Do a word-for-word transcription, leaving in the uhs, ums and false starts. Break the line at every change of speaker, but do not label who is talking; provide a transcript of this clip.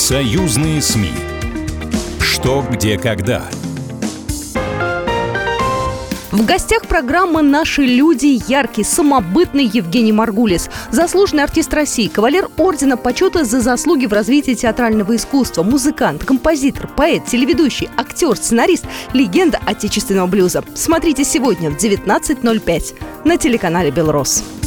Союзные СМИ. Что, где, когда.
В гостях программы «Наши люди» яркий, самобытный Евгений Маргулис, заслуженный артист России, кавалер ордена почета за заслуги в развитии театрального искусства, музыкант, композитор, поэт, телеведущий, актер, сценарист, легенда отечественного блюза. Смотрите сегодня в девятнадцать ноль пять на телеканале «Белрос».